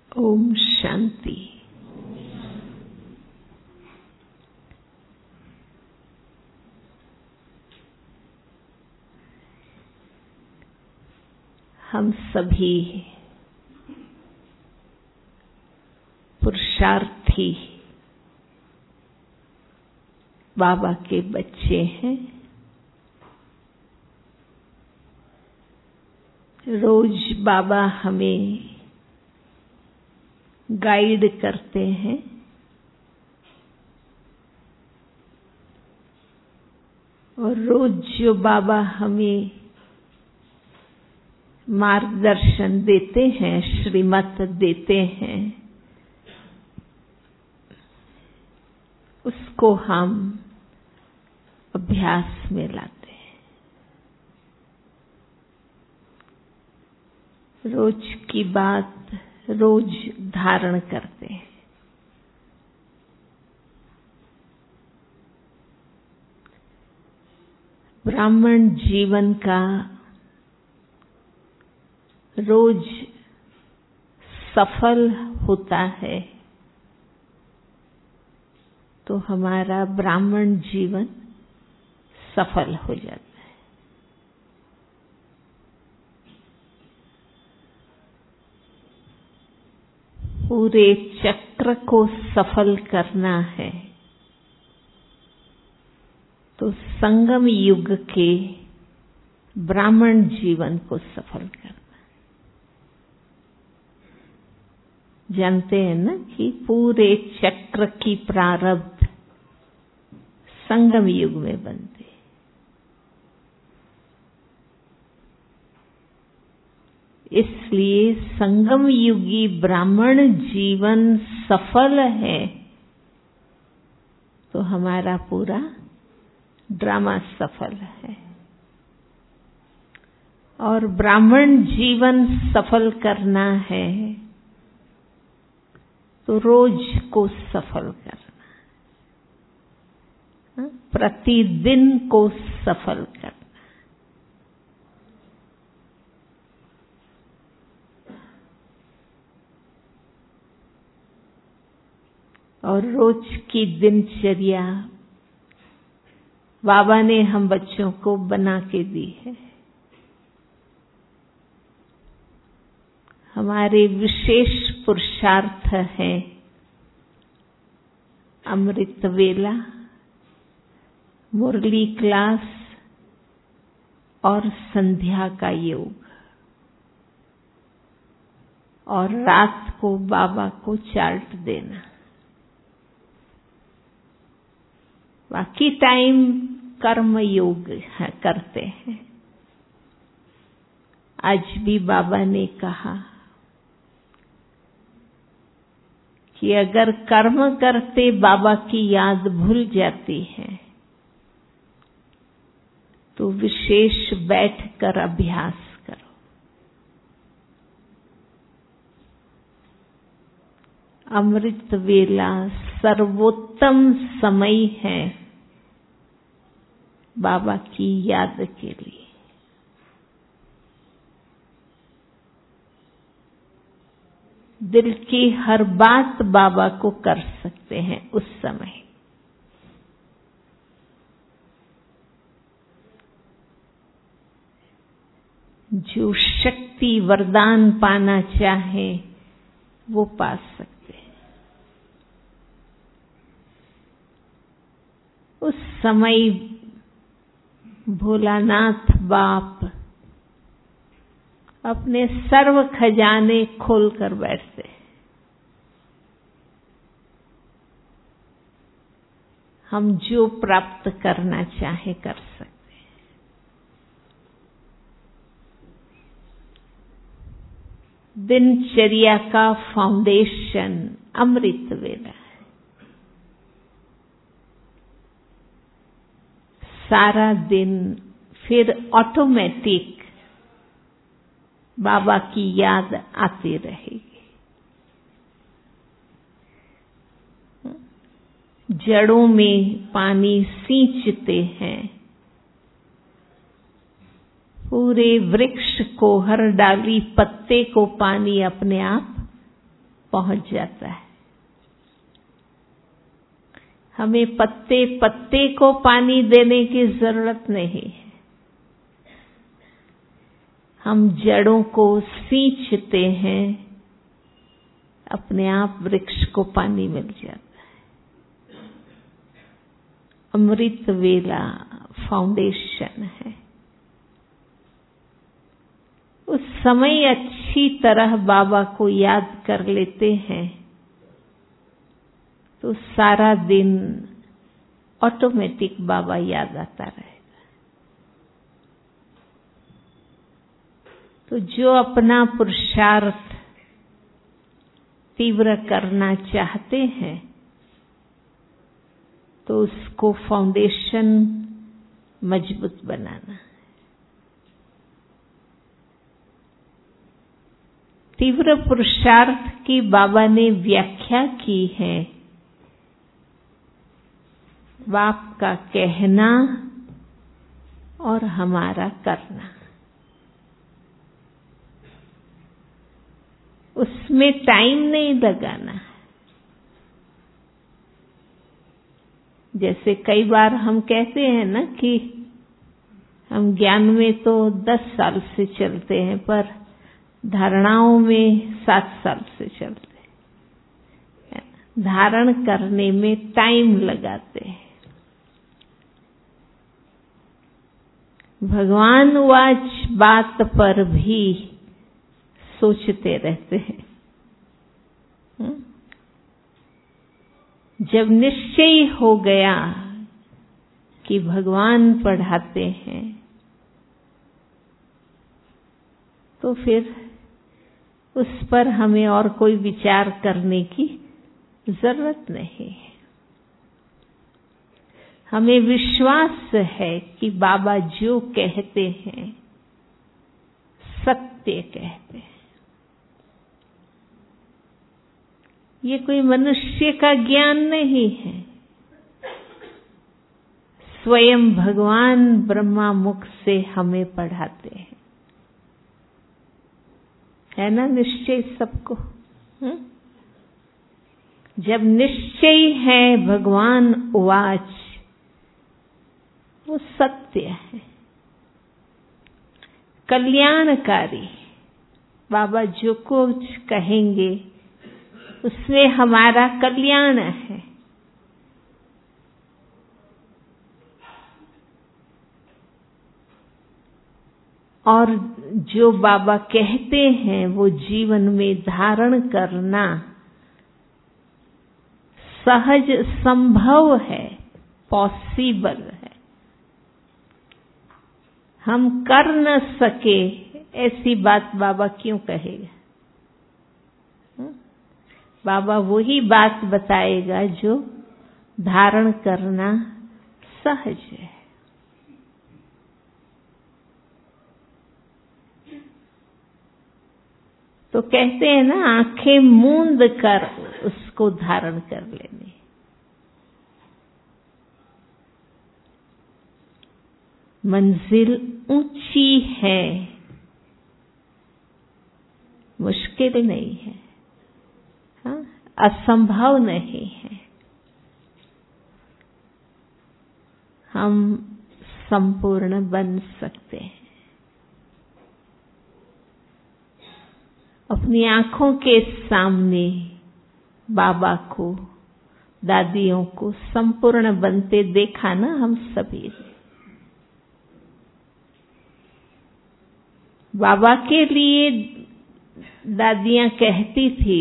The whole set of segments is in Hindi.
ओम शांति। हम सभी पुरुषार्थी बाबा के बच्चे हैं। रोज बाबा हमें गाइड करते हैं। और रोज जो बाबा हमें मार्गदर्शन देते हैं, श्रीमत देते हैं, उसको हम अभ्यास में लाते हैं। रोज की बात रोज धारण करते हैं। ब्राह्मण जीवन का रोज सफल होता है तो हमारा ब्राह्मण जीवन सफल हो जाता है। पूरे चक्र को सफल करना है तो संगम युग के ब्राह्मण जीवन को सफल करना। जानते हैं ना कि पूरे चक्र की प्रारब्ध संगम युग में बनते। इसलिए संगम युगी ब्राह्मण जीवन सफल है तो हमारा पूरा ड्रामा सफल है। और ब्राह्मण जीवन सफल करना है तो रोज को सफल करना, प्रतिदिन को सफल करना। और रोज की दिनचर्या बाबा ने हम बच्चों को बना के दी है। हमारे विशेष पुरुषार्थ है अमृत वेला, मुरली क्लास और संध्या का योग, और रात को बाबा को चार्ट देना। बाकी टाइम कर्म योग करते हैं। आज भी बाबा ने कहा कि अगर कर्म करते बाबा की याद भूल जाती है तो विशेष बैठकर अभ्यास करो। अमृत वेला सर्वोत्तम समय है बाबा की याद के लिए। दिल की हर बात बाबा को कर सकते हैं उस समय। जो शक्ति वरदान पाना चाहे वो पा सकते हैं। उस समय भोलानाथ बाप अपने सर्व खजाने खोलकर बैठते। हम जो प्राप्त करना चाहे कर सकते हैं। दिनचर्या का फाउंडेशन अमृत वेला है। सारा दिन फिर ऑटोमेटिक बाबा की याद आती रहेगी। जड़ों में पानी सींचते हैं, पूरे वृक्ष को, हर डाली पत्ते को पानी अपने आप पहुंच जाता है। हमें पत्ते पत्ते को पानी देने की जरूरत नहीं है। हम जड़ों को सींचते हैं, अपने आप वृक्ष को पानी मिल जाता है। अमृत वेला फाउंडेशन है। उस समय अच्छी तरह बाबा को याद कर लेते हैं तो सारा दिन ऑटोमेटिक बाबा याद आता रहेगा। तो जो अपना पुरुषार्थ तीव्र करना चाहते हैं तो उसको फाउंडेशन मजबूत बनाना है। तीव्र पुरुषार्थ की बाबा ने व्याख्या की है। बाप का कहना और हमारा करना, उसमें टाइम नहीं लगाना है। जैसे कई बार हम कहते हैं ना कि हम ज्ञान में तो 10 साल से चलते हैं पर धारणाओं में 7 साल से चलते हैं। धारण करने में टाइम लगाते हैं। भगवान वाच बात पर भी सोचते रहते हैं। जब निश्चय हो गया कि भगवान पढ़ाते हैं तो फिर उस पर हमें और कोई विचार करने की जरूरत नहीं है। हमें विश्वास है कि बाबा जो कहते हैं सत्य कहते हैं। ये कोई मनुष्य का ज्ञान नहीं है। स्वयं भगवान ब्रह्मा मुख से हमें पढ़ाते हैं। है ना निश्चय सबको? जब निश्चय है भगवान उवाच, वो सत्य है, कल्याणकारी। बाबा जो कुछ कहेंगे उसमें हमारा कल्याण है। और जो बाबा कहते हैं वो जीवन में धारण करना सहज संभव है, पॉसिबल है। हम कर न सके ऐसी बात बाबा क्यों कहेगा? बाबा वही बात बताएगा जो धारण करना सहज है। तो कहते हैं ना, आंखें मूंद कर उसको धारण कर लेने। मंजिल ऊंची है, मुश्किल नहीं है, हाँ? असंभव नहीं है। हम संपूर्ण बन सकते हैं। अपनी आंखों के सामने बाबा को, दादियों को संपूर्ण बनते देखा ना हम सभी ने। बाबा के लिए दादियां कहती थी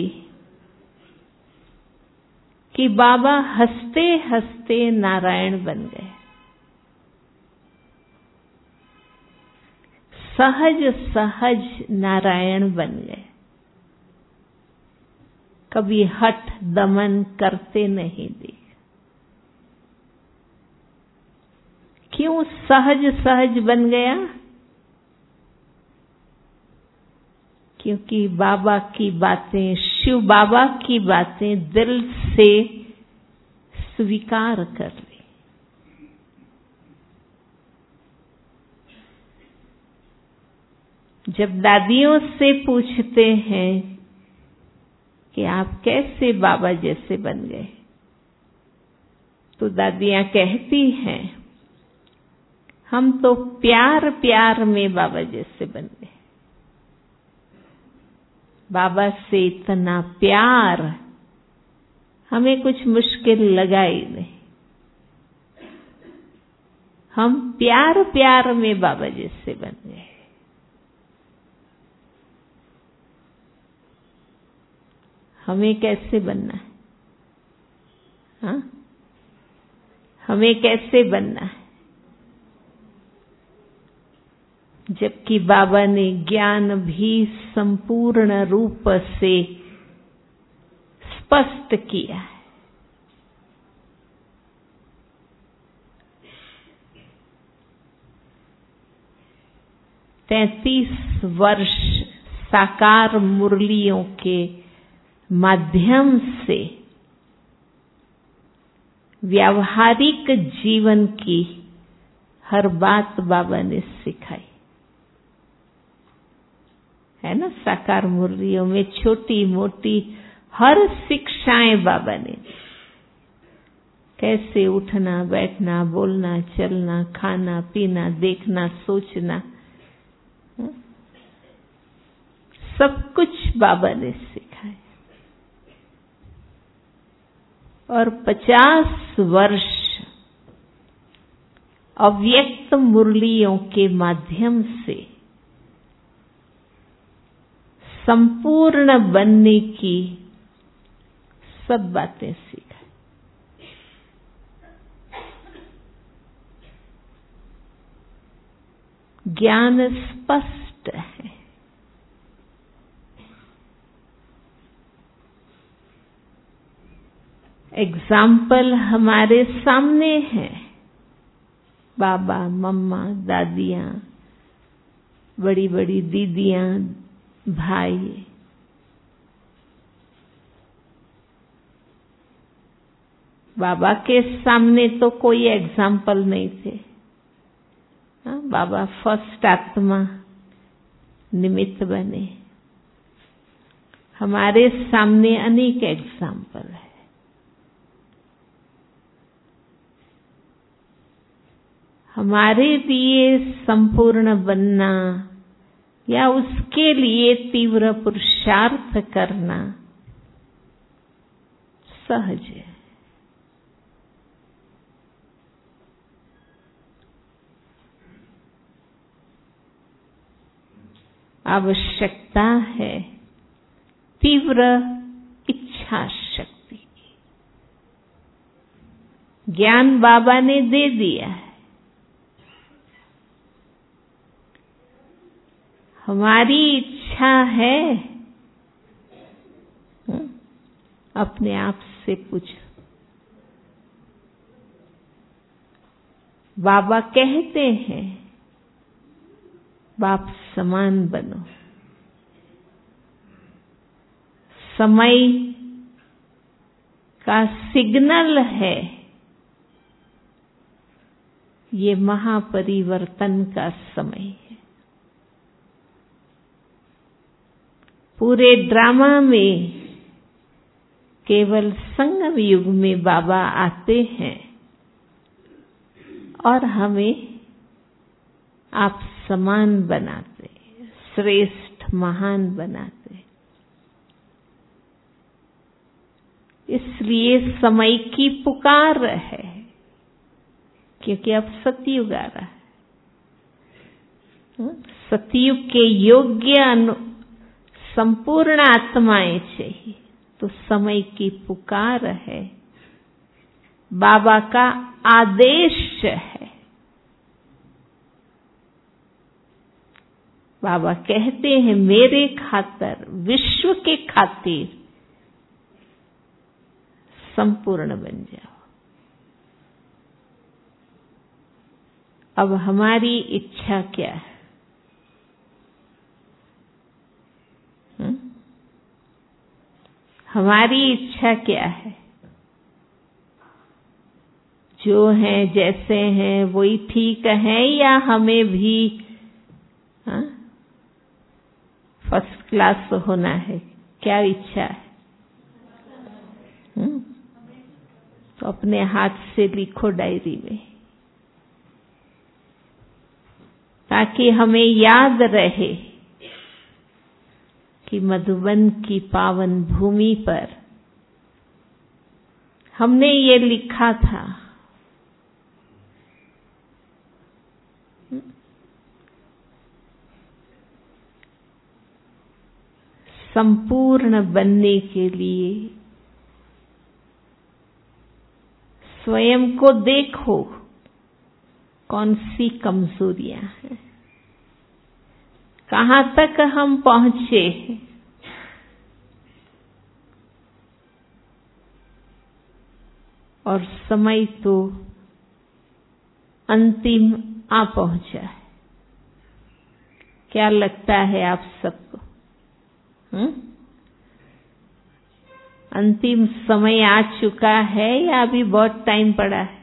कि बाबा हंसते हंसते नारायण बन गए। सहज सहज नारायण बन गए। कभी हठ दमन करते नहीं देख। क्यों सहज सहज बन गया? क्योंकि बाबा की बातें, शिव बाबा की बातें दिल से स्वीकार कर ली। जब दादियों से पूछते हैं कि आप कैसे बाबा जैसे बन गए। तो दादियाँ कहती हैं हम तो प्यार प्यार में बाबा जैसे बन गए। बाबा से इतना प्यार, हमें कुछ मुश्किल लगा ही नहीं। हम प्यार प्यार में बाबा जैसे बन गए। हमें कैसे बनना है? हाँ, हमें कैसे बनना है? जबकि बाबा ने ज्ञान भी संपूर्ण रूप से स्पष्ट किया है। तैंतीस वर्ष साकार मुरलियों के माध्यम से व्यावहारिक जीवन की हर बात बाबा ने सिखाई है ना। साकार मुरलियों में छोटी मोटी हर शिक्षाएं बाबा ने, कैसे उठना बैठना बोलना चलना खाना पीना देखना सोचना, सब कुछ बाबा ने सिखाया। और 50 वर्ष अव्यक्त मुरलियों के माध्यम से संपूर्ण बनने की सब बातें सिखाई। ज्ञान स्पष्ट है। एग्जाम्पल हमारे सामने है। बाबा मम्मा दादियाँ, बड़ी बड़ी दीदियाँ भाई, बाबा के सामने तो कोई एग्जाम्पल नहीं थे। बाबा फर्स्ट आत्मा निमित्त बने। हमारे सामने अनेक एग्जाम्पल है। हमारे लिए संपूर्ण बनना या उसके लिए तीव्र पुरुषार्थ करना सहज है। आवश्यकता है तीव्र इच्छा शक्ति की। ज्ञान बाबा ने दे दिया है। हमारी इच्छा है, अपने आप से पूछो। बाबा कहते हैं बाप समान बनो। समय का सिग्नल है, ये महापरिवर्तन का समय है। पूरे ड्रामा में केवल संगम युग में बाबा आते हैं और हमें आप समान बनाते, श्रेष्ठ महान बनाते। इसलिए समय की पुकार है, क्योंकि अब सतयुग आ रहा है। सतयुग के योग्य संपूर्ण आत्माएं चाहिए, तो समय की पुकार है, बाबा का आदेश है। बाबा कहते हैं मेरे खातिर, विश्व के खातिर संपूर्ण बन जाओ। अब हमारी इच्छा क्या है? हमारी इच्छा क्या है? जो हैं जैसे हैं वही ठीक है, या हमें भी फर्स्ट क्लास होना है? क्या इच्छा है? तो अपने हाथ से लिखो डायरी में, ताकि हमें याद रहे कि मधुबन की पावन भूमि पर हमने ये लिखा था। संपूर्ण बनने के लिए स्वयं को देखो, कौन सी कमजोरियां हैं, कहां तक हम पहुंचे हैं, और समय तो अंतिम आ पहुंचा है। क्या लगता है आप सबको? अंतिम समय आ चुका है या अभी बहुत टाइम पड़ा है?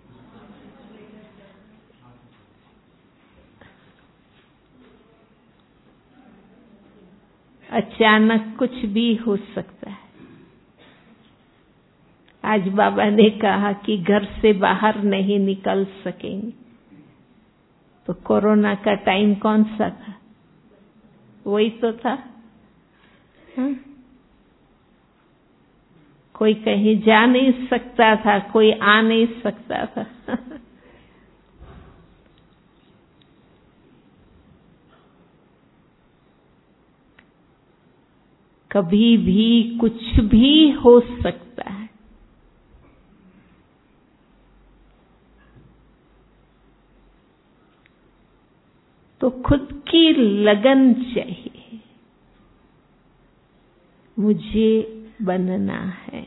अचानक कुछ भी हो सकता है। आज बाबा ने कहा कि घर से बाहर नहीं निकल सकेंगे, तो कोरोना का टाइम कौन सा था? वही तो था। कोई कहीं जा नहीं सकता था, कोई आ नहीं सकता था। कभी भी कुछ भी हो सकता है। तो खुद की लगन चाहिए, मुझे बनना है।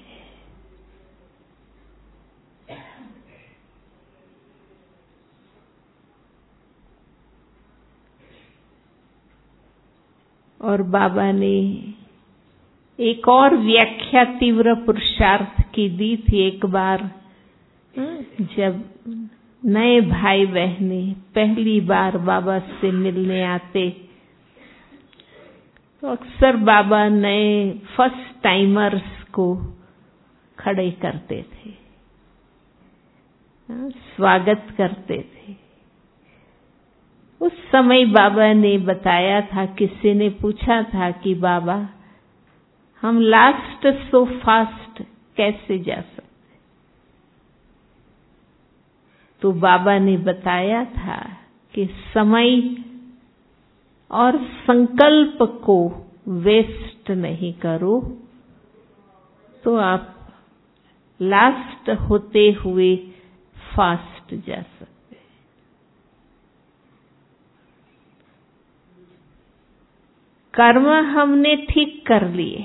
और बाबा ने एक और व्याख्या तीव्र पुरुषार्थ की दी थी एक बार, जब नए भाई बहने पहली बार बाबा से मिलने आते, तो अक्सर बाबा नए फर्स्ट टाइमर्स को खड़े करते थे, स्वागत करते थे। उस समय बाबा ने बताया था, किसी ने पूछा था कि बाबा हम लास्ट सो फास्ट कैसे जा सकते? तो बाबा ने बताया था कि समय और संकल्प को वेस्ट नहीं करो, तो आप लास्ट होते हुए फास्ट जा सकते। कर्म हमने ठीक कर लिए,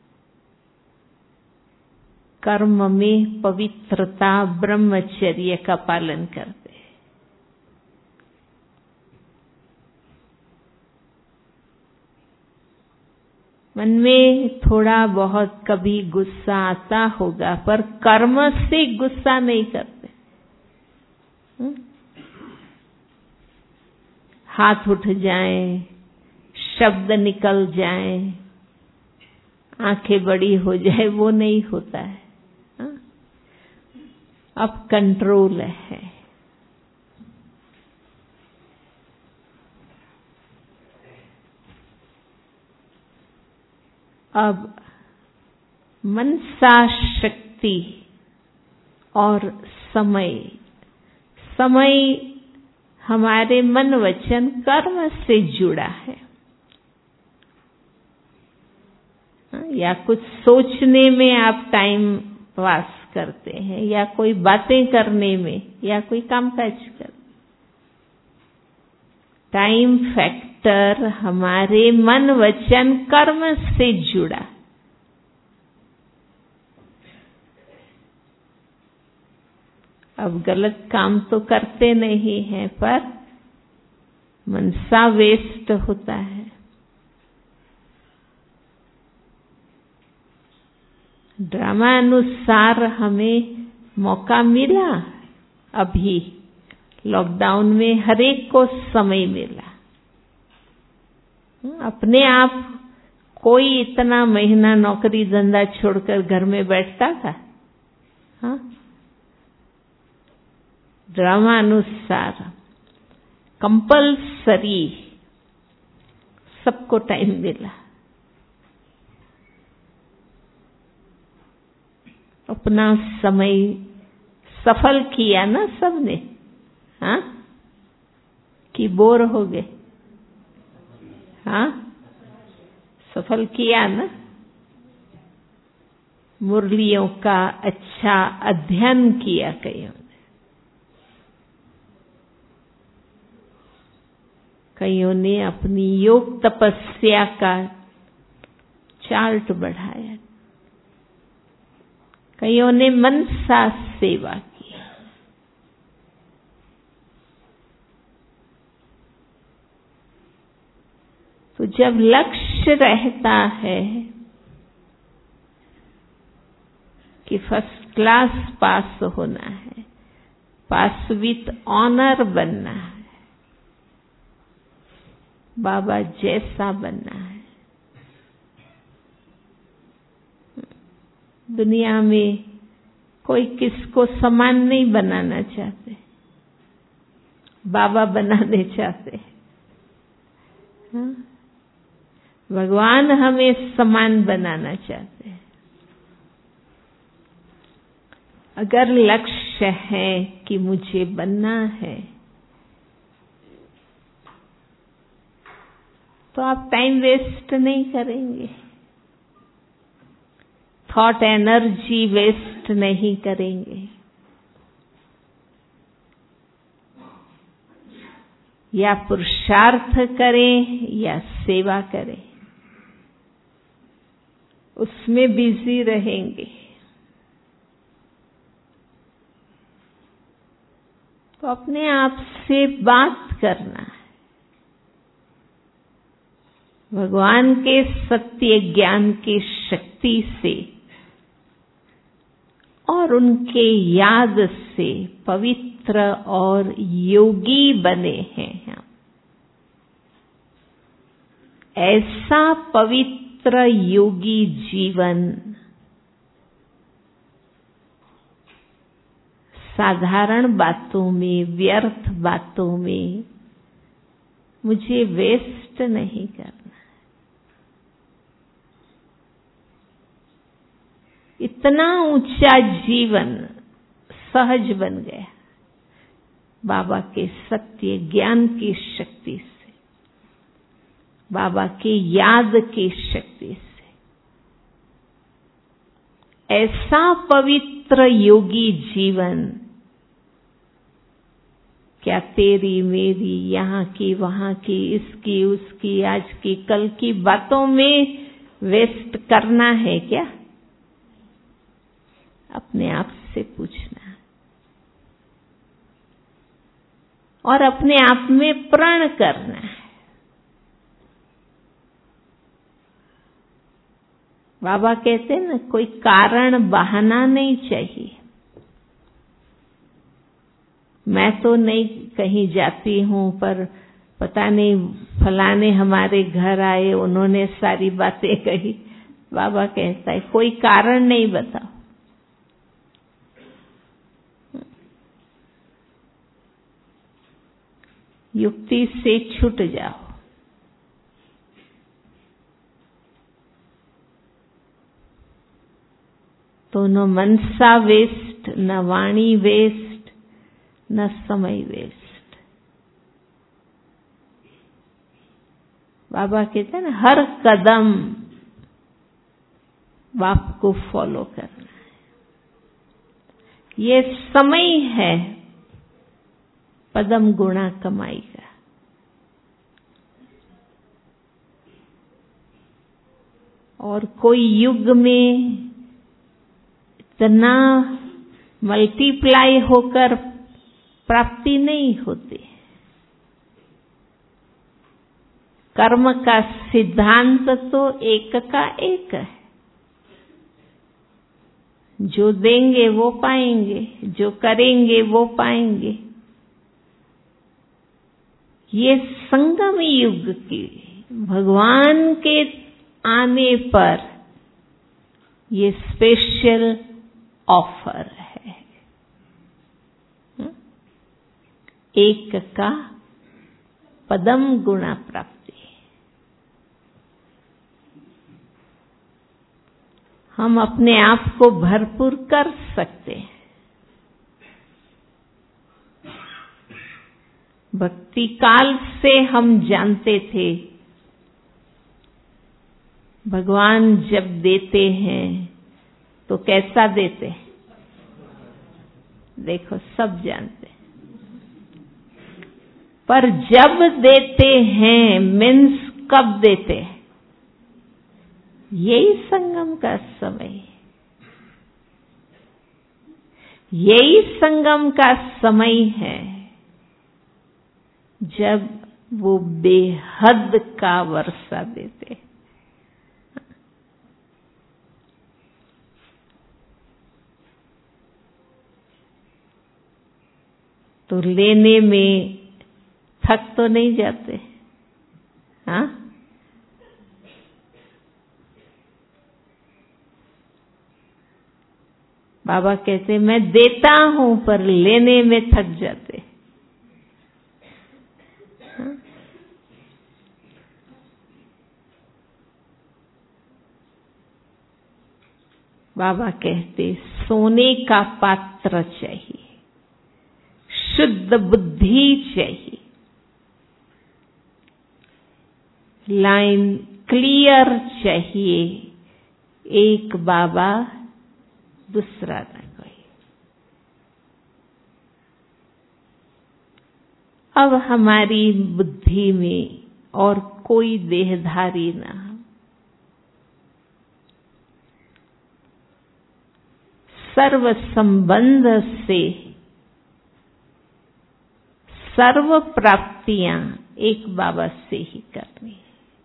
कर्म में पवित्रता, ब्रह्मचर्य का पालन करते हैं। मन में थोड़ा बहुत कभी गुस्सा आता होगा, पर कर्म से गुस्सा नहीं करते। हाथ उठ जाएं, शब्द निकल जाएं, आंखें बड़ी हो जाए, वो नहीं होता है। अब कंट्रोल है। अब मनसा शक्ति और समय, समय हमारे मन वचन कर्म से जुड़ा है। या कुछ सोचने में आप टाइम पास करते हैं, या कोई बातें करने में, या कोई कामकाज करते। टाइम फैक्टर हमारे मन वचन कर्म से जुड़ा। अब गलत काम तो करते नहीं हैं, पर मनसा वेस्ट होता है। ड्रामा अनुसार हमें मौका मिला, अभी लॉकडाउन में हरेक को समय मिला। अपने आप कोई इतना महीना नौकरी धंधा छोड़कर घर में बैठता था? हाँ, ड्रामानुसार कंपल्सरी सबको टाइम मिला। अपना समय सफल किया ना सबने? हाँ, कि बोर हो गए? हाँ, सफल किया ना? मुरलियों का अच्छा अध्ययन किया कईयों ने, कईयों ने अपनी योग तपस्या का चार्ट बढ़ाया, कईयों ने मनसा सेवा की। तो जब लक्ष्य रहता है कि फर्स्ट क्लास पास होना है, पास विथ ऑनर बनना है, बाबा जैसा बनना है, दुनिया में कोई किसको समान नहीं बनाना चाहते, बाबा बनाने चाहते। हाँ? भगवान हमें समान बनाना चाहते हैं। अगर लक्ष्य है कि मुझे बनना है, तो आप टाइम वेस्ट नहीं करेंगे, थॉट एनर्जी वेस्ट नहीं करेंगे, या पुरुषार्थ करें या सेवा करें, उसमें बिजी रहेंगे। तो अपने आप से बात करना है, भगवान के सत्य ज्ञान की शक्ति से और उनके याद से पवित्र और योगी बने हैं हम। ऐसा पवित्र योगी जीवन साधारण बातों में, व्यर्थ बातों में मुझे वेस्ट नहीं करना। इतना ऊंचा जीवन सहज बन गया बाबा के सत्य ज्ञान की शक्ति से, बाबा के याद की शक्ति से। ऐसा पवित्र योगी जीवन क्या तेरी मेरी, यहाँ की वहाँ की, इसकी उसकी, आज की कल की बातों में वेस्ट करना है क्या? अपने आप से पूछना है और अपने आप में प्रण करना है। बाबा कहते हैं ना, कोई कारण बहाना नहीं चाहिए। मैं तो नहीं कहीं जाती हूं, पर पता नहीं फलाने हमारे घर आए, उन्होंने सारी बातें कही। बाबा कहता है कोई कारण नहीं बताओ, युक्ति से छूट जाओ। तो न मनसा वेस्ट, न वाणी वेस्ट, न समय वेस्ट। बाबा कहते हैं ना, हर कदम बाप को फॉलो करना है। ये समय है पदम गुणा कमाई का। और कोई युग में इतना मल्टीप्लाई होकर प्राप्ति नहीं होती। कर्म का सिद्धांत तो एक का एक है। जो देंगे वो पाएंगे, जो करेंगे वो पाएंगे। ये संगम युग की, भगवान के आने पर ये स्पेशल ऑफर है। एक का पदम गुणा प्राप्ति। हम अपने आप को भरपूर कर सकते हैं। भक्ति काल से हम जानते थे भगवान जब देते हैं तो कैसा देते हैं? देखो सब जानते हैं। पर जब देते हैं मीन्स कब देते हैं? यही संगम का समय, यही संगम का समय है जब वो बेहद का वर्षा देते। तो लेने में थक तो नहीं जाते? हाँ, बाबा कहते मैं देता हूं पर लेने में थक जाते। हाँ? बाबा कहते सोने का पात्र चाहिए, शुद्ध बुद्धि चाहिए, लाइन क्लियर चाहिए, एक बाबा दूसरा न कोई। अब हमारी बुद्धि में और कोई देहधारी ना, सर्व संबंध से सर्व प्राप्तियां एक बाबा से ही करनी है।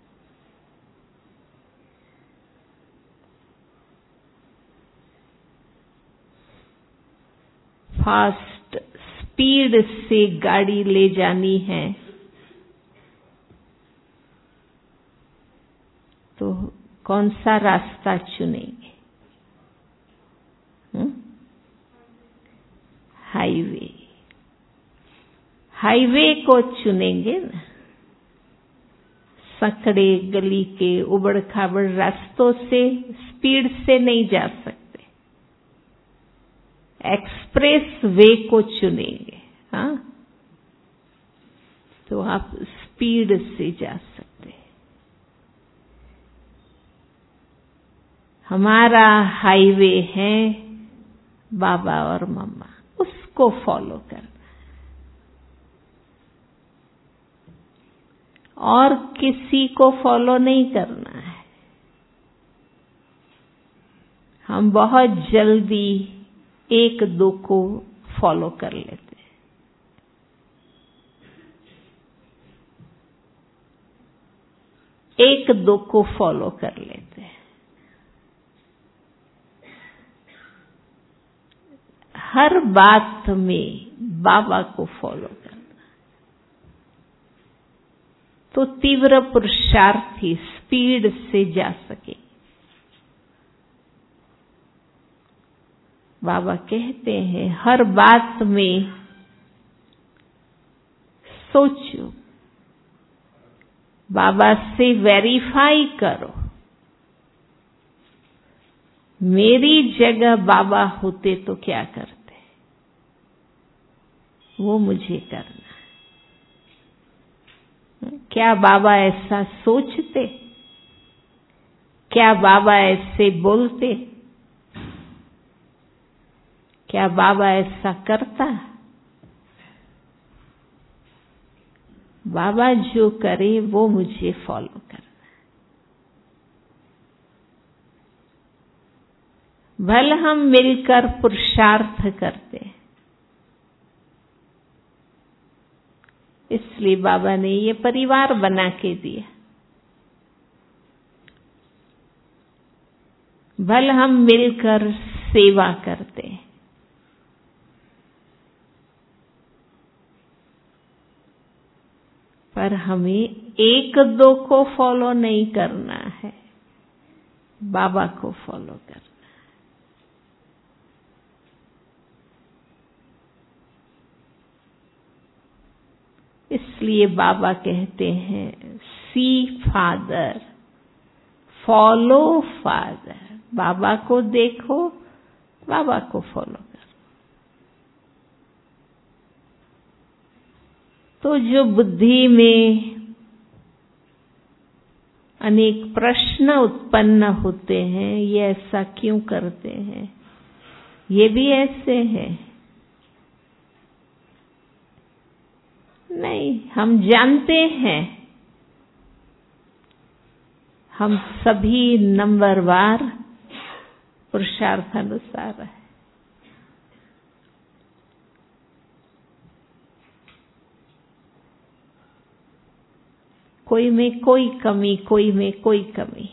फास्ट स्पीड से गाड़ी ले जानी है तो कौन सा रास्ता चुनेंगे? हाईवे, हाईवे को चुनेंगे ना। सकड़े गली के उबड़ खाबड़ रास्तों से स्पीड से नहीं जा सकते, एक्सप्रेस वे को चुनेंगे। हाँ, तो आप स्पीड से जा सकते हैं। हमारा हाईवे है बाबा और मम्मा, उसको फॉलो करना और किसी को फॉलो नहीं करना है। हम बहुत जल्दी एक दो को फॉलो कर लेते हैं। एक दो को फॉलो कर लेते हैं। हर बात में बाबा को फॉलो करना तो तीव्र पुरुषार्थी स्पीड से जा सके। बाबा कहते हैं हर बात में सोचो, बाबा से वेरीफाई करो। मेरी जगह बाबा होते तो क्या करते, वो मुझे करना। क्या बाबा ऐसा सोचते? क्या बाबा ऐसे बोलते? क्या बाबा ऐसा करता? बाबा जो करे वो मुझे फॉलो करना। भले हम मिलकर पुरुषार्थ करते, इसलिए बाबा ने ये परिवार बना के दिया। भले हम मिलकर सेवा करते, पर हमें एक दो को फॉलो नहीं करना है। बाबा को फॉलो करना। इसलिए बाबा कहते हैं सी फादर, फॉलो फादर। बाबा को देखो, बाबा को फॉलो करो। तो जो बुद्धि में अनेक प्रश्न उत्पन्न होते हैं, ये ऐसा क्यों करते हैं, ये भी ऐसे हैं, नहीं, हम जानते हैं हम सभी नंबरवार पुरुषार्थानुसार है। कोई में कोई कमी, कोई में कोई कमी।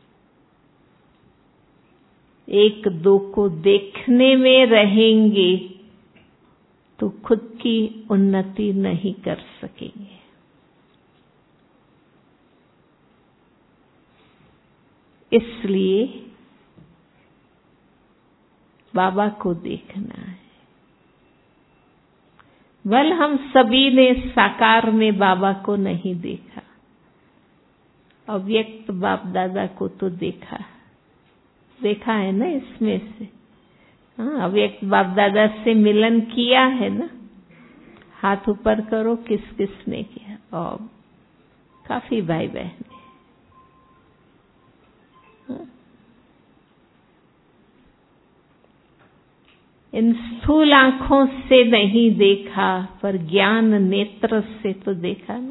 एक दो को देखने में रहेंगे तो खुद की उन्नति नहीं कर सकेंगे। इसलिए बाबा को देखना है। वल हम सभी ने साकार में बाबा को नहीं देखा, अव्यक्त बाप दादा को तो देखा है ना इसमें से। हाँ, अव्यक्त बाप दादा से मिलन किया है ना। हाथ ऊपर करो, किस किस ने किया। और काफी भाई बहन है। इन स्थूल आंखों से नहीं देखा, पर ज्ञान नेत्र से तो देखा ना।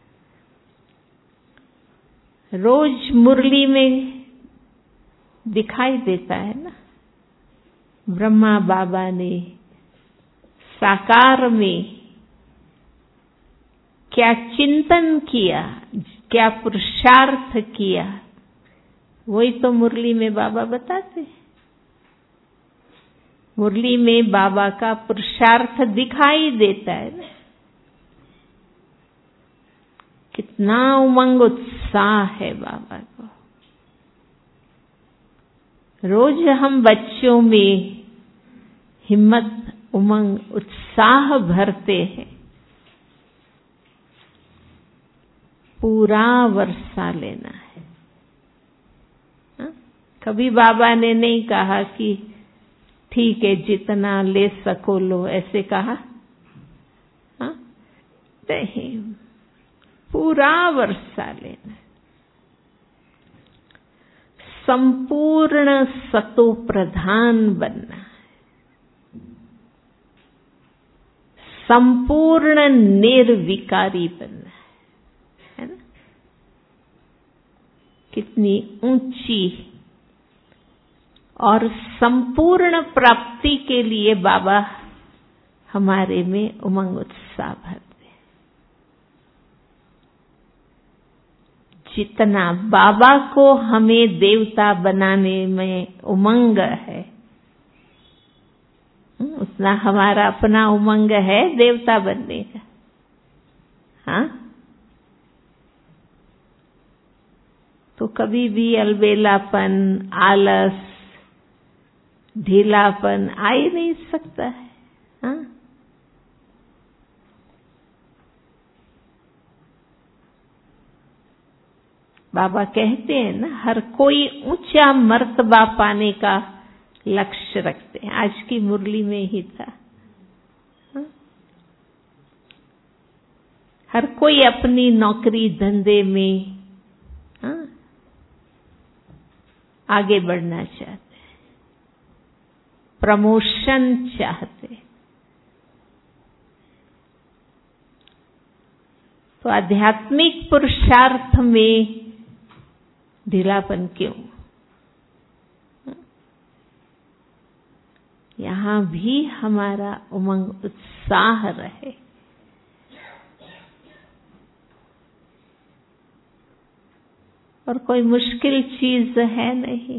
रोज मुरली में दिखाई देता है ना, ब्रह्मा बाबा ने साकार में क्या चिंतन किया, क्या पुरुषार्थ किया, वही तो मुरली में बाबा बताते हैं। मुरली में बाबा का पुरुषार्थ दिखाई देता है ना। कितना उमंग उत्साह है बाबा को। रोज हम बच्चों में हिम्मत, उमंग, उत्साह भरते हैं। पूरा वर्षा लेना है। हा? कभी बाबा ने नहीं कहा कि ठीक है जितना ले सको लो, ऐसे कहा? हा? नहीं, पूरा वर्षा लेना है। संपूर्ण सतो प्रधान बनना है। संपूर्ण निर्विकारी बनना है ना। कितनी ऊंची और संपूर्ण प्राप्ति के लिए बाबा हमारे में उमंग उत्साह भरते हैं। जितना बाबा को हमें देवता बनाने में उमंग है, उतना हमारा अपना उमंग है देवता बनने का। हाँ, तो कभी भी अलबेलापन, आलस, ढीलापन आ ही नहीं सकता है। हाँ? बाबा कहते हैं ना, हर कोई ऊंचा मर्तबा पाने का लक्ष्य रखते हैं। आज की मुरली में ही था। हाँ? हर कोई अपनी नौकरी धंधे में आगे बढ़ना चाहते, प्रमोशन चाहते। तो आध्यात्मिक पुरुषार्थ में ढीलापन क्यों? यहां भी हमारा उमंग उत्साह रहे। और कोई मुश्किल चीज है नहीं।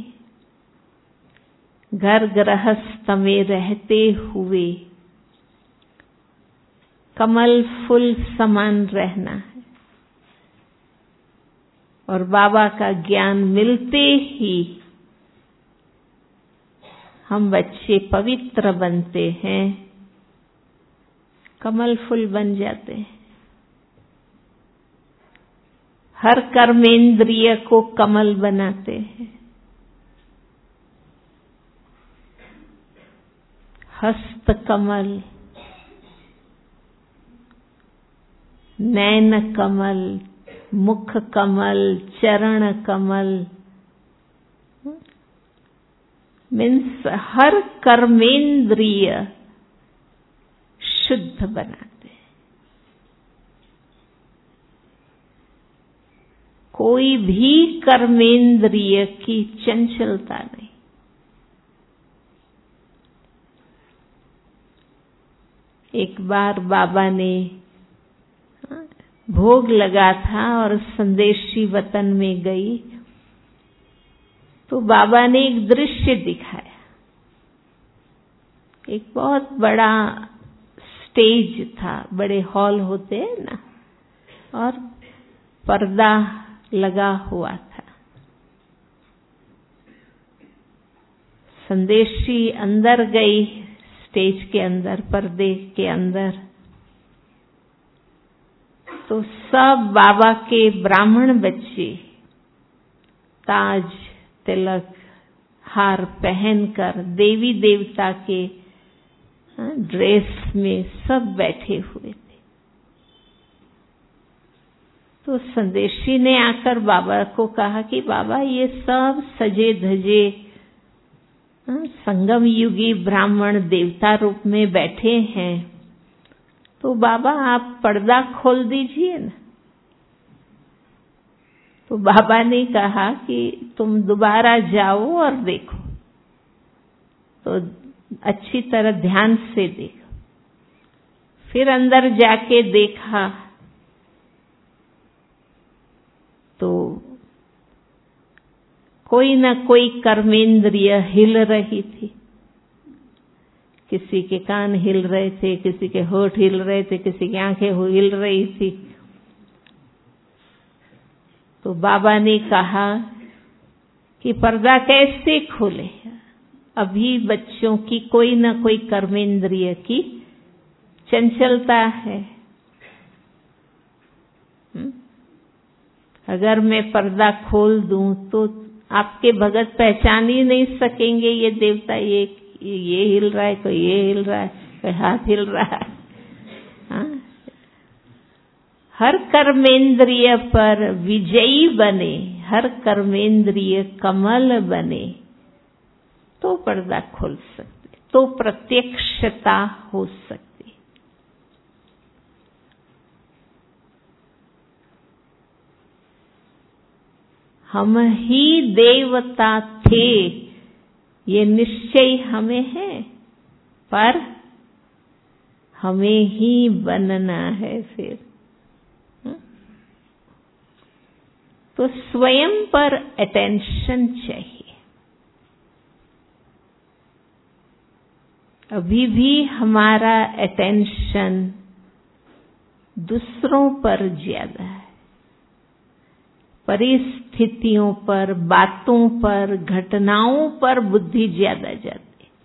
घर गृहस्थ में रहते हुए कमल फूल समान रहना है। और बाबा का ज्ञान मिलते ही हम बच्चे पवित्र बनते हैं, कमल फूल बन जाते हैं। हर कर्मेंद्रिय को कमल बनाते हैं। हस्त कमल, नैन कमल, मुख कमल, चरण कमल, मीन्स हर कर्मेंद्रिय शुद्ध बनाते हैं। कोई भी कर्मेंद्रिय की चंचलता नहीं। एक बार बाबा ने भोग लगा था और संदेशी वतन में गई तो बाबा ने एक दृश्य दिखाया। एक बहुत बड़ा स्टेज था, बड़े हॉल होते हैं ना, और पर्दा लगा हुआ था। संदेशी अंदर गई, स्टेज के अंदर, पर्दे के अंदर, तो सब बाबा के ब्राह्मण बच्चे ताज, तिलक, हार पहनकर देवी देवता के ड्रेस में सब बैठे हुए थे। तो संदेशी ने आकर बाबा को कहा कि बाबा ये सब सजे धजे संगम युगी ब्राह्मण देवता रूप में बैठे हैं, तो बाबा आप पर्दा खोल दीजिए ना। तो बाबा ने कहा कि तुम दोबारा जाओ और देखो, तो अच्छी तरह ध्यान से देखो। फिर अंदर जाके देखा तो कोई न कोई कर्मेंद्रिय हिल रही थी। किसी के कान हिल रहे थे, किसी के होठ हिल रहे थे, किसी की आंखें हिल रही थी। तो बाबा ने कहा कि पर्दा कैसे खोले? अभी बच्चों की कोई न कोई कर्मेंद्रिय की चंचलता है। अगर मैं पर्दा खोल दूं तो आपके भगत पहचान ही नहीं सकेंगे ये देवता, ये हिल रहा है, कोई ये हिल रहा है, कोई हाथ हिल रहा है। हाँ? हर कर्मेंद्रिय पर विजयी बने, हर कर्मेंद्रिय कमल बने, तो पर्दा खोल सकते, तो प्रत्यक्षता हो सकती। हम ही देवता थे ये निश्चय हमें है, पर हमें ही बनना है फिर। तो स्वयं पर अटेंशन चाहिए। अभी भी हमारा अटेंशन दूसरों पर ज्यादा है, परिस्थितियों पर, बातों पर, घटनाओं पर बुद्धि ज्यादा जाती है।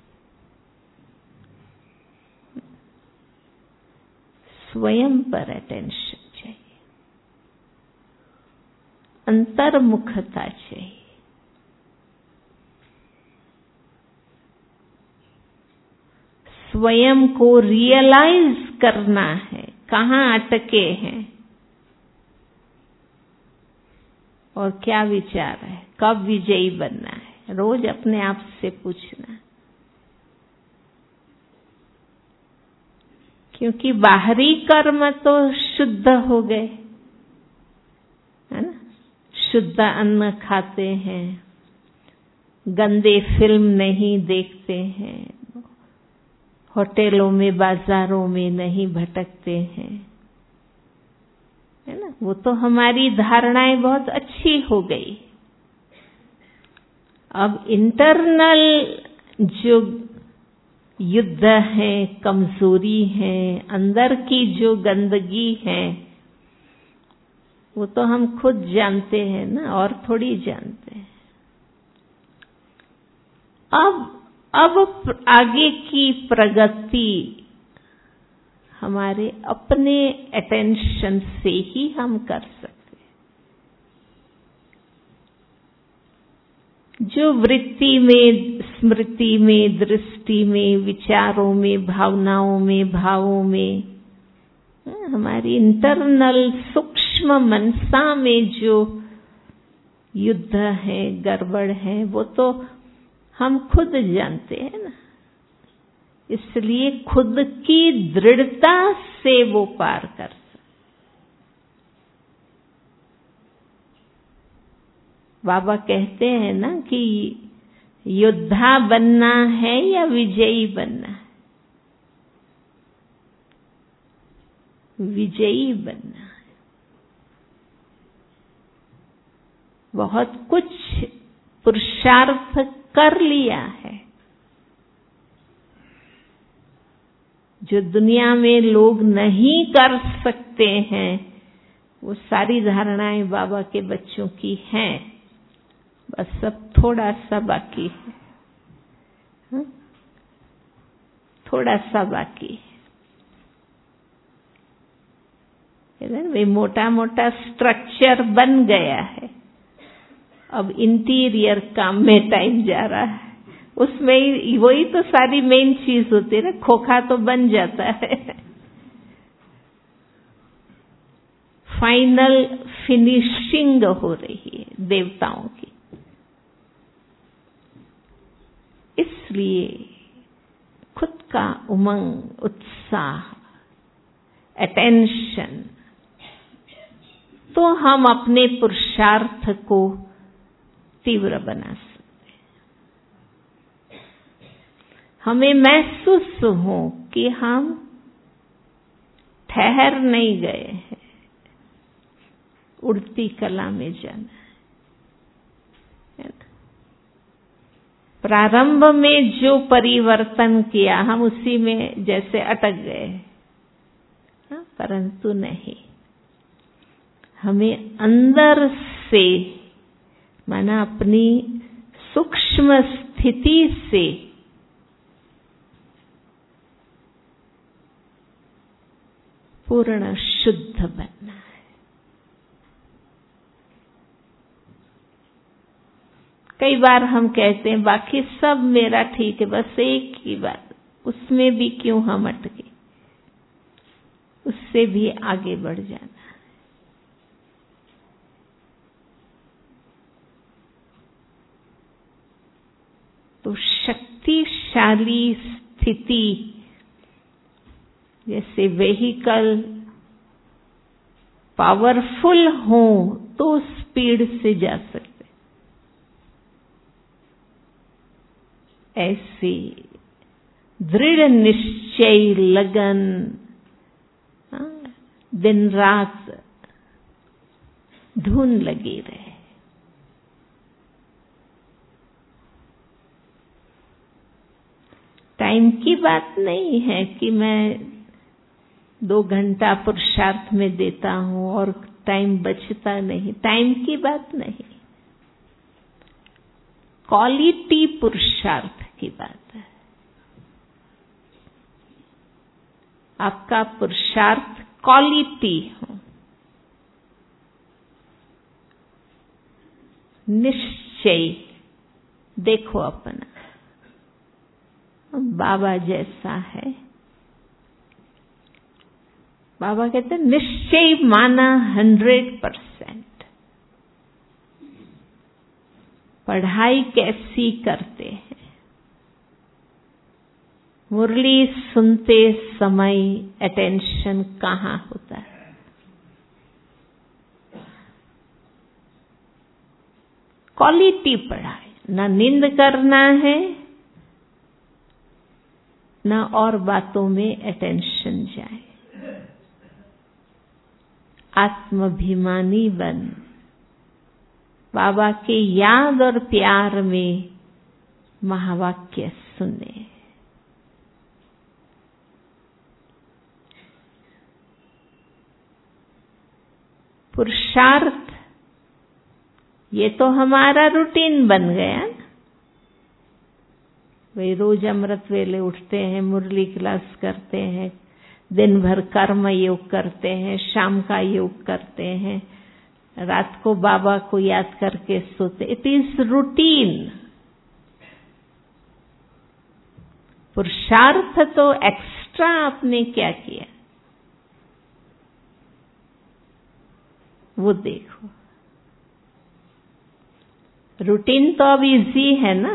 स्वयं पर अटेंशन चाहिए, अंतर्मुखता चाहिए। स्वयं को रियलाइज करना है, कहाँ अटके हैं और क्या विचार है, कब विजयी बनना है। रोज अपने आप से पूछना, क्योंकि बाहरी कर्म तो शुद्ध हो गए, है ना। शुद्ध अन्न खाते हैं, गंदे फिल्म नहीं देखते हैं, होटलों में बाजारों में नहीं भटकते हैं, है ना। वो तो हमारी धारणाएं बहुत अच्छी हो गई। अब इंटरनल जो युद्ध है, कमजोरी है, अंदर की जो गंदगी है, वो तो हम खुद जानते हैं ना, और थोड़ी जानते हैं। अब आगे की प्रगति हमारे अपने अटेंशन से ही हम कर सकते हैं। जो वृत्ति में, स्मृति में, दृष्टि में, विचारों में, भावनाओं में, भावों में, हमारी इंटरनल सूक्ष्म मनसा में जो युद्ध है, गड़बड़ है, वो तो हम खुद जानते हैं ना। इसलिए खुद की दृढ़ता से वो पार कर सकते। बाबा कहते हैं ना कि योद्धा बनना है या विजयी बनना है? विजयी बनना है। बहुत कुछ पुरुषार्थ कर लिया है, जो दुनिया में लोग नहीं कर सकते हैं, वो सारी धारणाएं बाबा के बच्चों की हैं। बस सब थोड़ा सा बाकी है, थोड़ा सा बाकी है। वे मोटा मोटा स्ट्रक्चर बन गया है, अब इंटीरियर काम में टाइम जा रहा है। उसमें ही वही तो सारी मेन चीज होती है ना, खोखा तो बन जाता है। फाइनल फिनिशिंग हो रही है देवताओं की। इसलिए खुद का उमंग, उत्साह, अटेंशन, तो हम अपने पुरुषार्थ को तीव्र बना सकते। हमें महसूस हो कि हम ठहर नहीं गए हैं, उड़ती कला में जाना है ना। प्रारंभ में जो परिवर्तन किया हम उसी में जैसे अटक गए, परंतु नहीं, हमें अंदर से, माना अपनी सूक्ष्म स्थिति से पूर्ण शुद्ध बनना है। कई बार हम कहते हैं बाकी सब मेरा ठीक है, बस एक ही बात, उसमें भी क्यों हम अटके, उससे भी आगे बढ़ जाना है। तो शक्तिशाली स्थिति, जैसे वेहिकल पावरफुल हो तो स्पीड से जा सकते, ऐसे दृढ़ निश्चय, लगन, दिन रात धुन लगी रहे। टाइम की बात नहीं है कि मैं 2 घंटा पुरुषार्थ में देता हूं और टाइम बचता नहीं, टाइम की बात नहीं, क्वालिटी पुरुषार्थ की बात है। आपका पुरुषार्थ क्वालिटी हो, निश्चय देखो अपना बाबा जैसा है। बाबा कहते हैं निश्चय माना 100%। पढ़ाई कैसी करते हैं, मुरली सुनते समय अटेंशन कहाँ होता है। क्वालिटी पढ़ाई, ना नींद करना है, ना और बातों में अटेंशन जाए। आत्माभिमानी बन, बाबा के याद और प्यार में महावाक्य सुने। पुरुषार्थ ये तो हमारा रूटीन बन गया ना। वही रोज अमृत वेले उठते हैं, मुरली क्लास करते हैं, दिन भर कर्म योग करते हैं, शाम का योग करते हैं, रात को बाबा को याद करके सोते। It is routine. पुरुषार्थ तो एक्स्ट्रा आपने क्या किया वो देखो। रूटीन तो अब इजी है ना,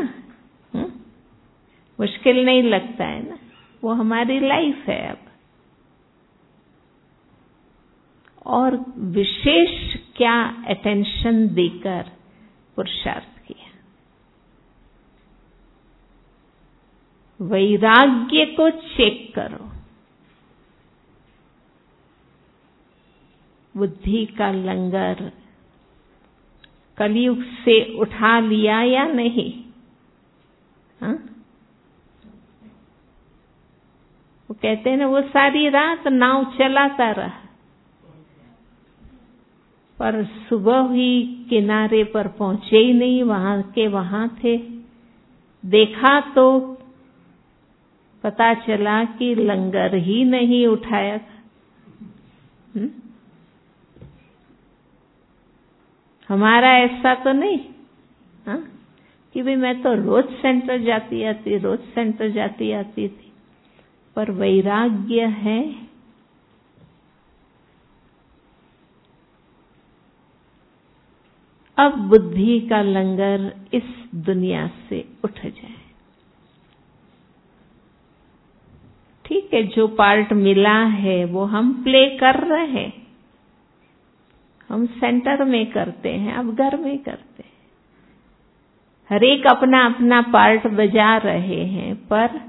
मुश्किल नहीं लगता है ना, वो हमारी लाइफ है अब। और विशेष क्या अटेंशन देकर पुरुषार्थ किया। वैराग्य को चेक करो। बुद्धि का लंगर कलयुग से उठा लिया या नहीं? हाँ? वो कहते हैं ना, वो सारी रात नाव चलाता रहा, पर सुबह ही किनारे पर पहुंचे ही नहीं, वहां के वहां थे। देखा तो पता चला कि लंगर ही नहीं उठाया था। हमारा ऐसा तो नहीं, हाँ? कि भाई मैं तो रोज सेंटर जाती आती, रोज सेंटर जाती आती थी। पर वैराग्य है। अब बुद्धि का लंगर इस दुनिया से उठ जाए। ठीक है, जो पार्ट मिला है वो हम प्ले कर रहे हैं। हम सेंटर में करते हैं, अब घर में करते हैं। हर एक अपना अपना पार्ट बजा रहे हैं, पर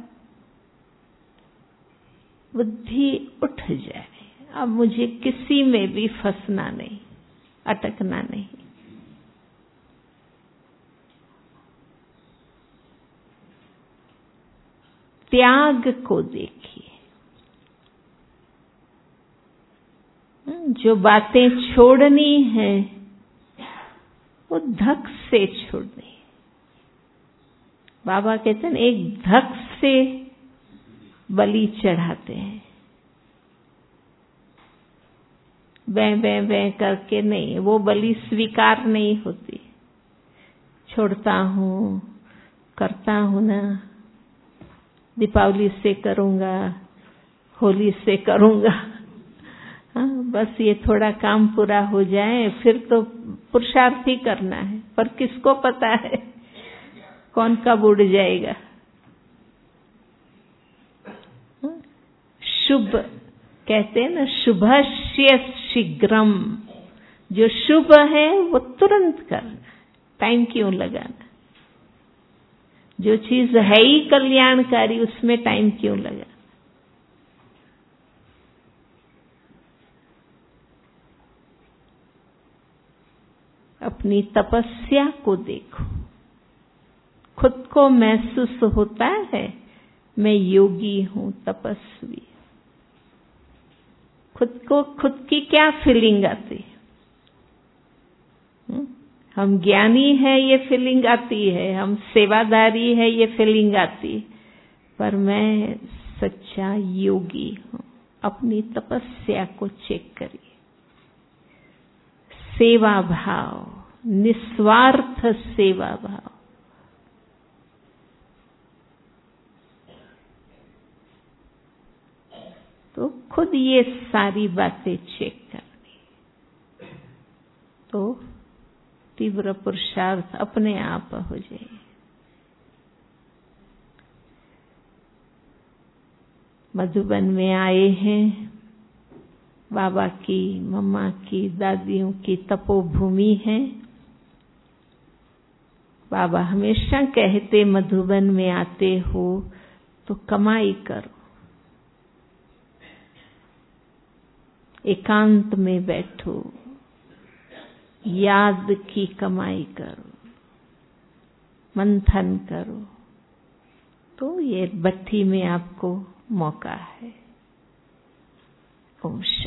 बुद्धि उठ जाए। अब मुझे किसी में भी फंसना नहीं, अटकना नहीं। त्याग को देखिए। जो बातें छोड़नी है वो धक से छोड़नी। बाबा कहते हैं एक धक से बलि चढ़ाते हैं, बैं बैं बैं करके नहीं, वो बलि स्वीकार नहीं होती। छोड़ता हूं, करता हूं ना, दीपावली से करूंगा, होली से करूंगा, हाँ, बस ये थोड़ा काम पूरा हो जाए, फिर तो पुरुषार्थ ही करना है। पर किसको पता है कौन कब उड़ जाएगा। शुभ कहते हैं ना, शुभस्य शीघ्रम। जो शुभ है वो तुरंत करना, टाइम क्यों लगाना। जो चीज है ही कल्याणकारी उसमें टाइम क्यों लगाना। अपनी तपस्या को देखो। खुद को महसूस होता है मैं योगी हूं, तपस्वी। खुद की क्या फीलिंग आती है? हम ज्ञानी हैं ये फीलिंग आती है, हम सेवादारी है ये फीलिंग आती है, पर मैं सच्चा योगी हूं। अपनी तपस्या को चेक करिए। सेवा भाव, निस्वार्थ सेवा भाव। तो खुद ये सारी बातें चेक करनी, तो तीव्र पुरुषार्थ अपने आप हो जाए। मधुबन में आए हैं, बाबा की, मम्मा की, दादियों की तपोभूमि है। बाबा हमेशा कहते मधुबन में आते हो तो कमाई करो, एकांत में बैठो, याद की कमाई करो, मंथन करो, तो ये भट्ठी में आपको मौका है। ओम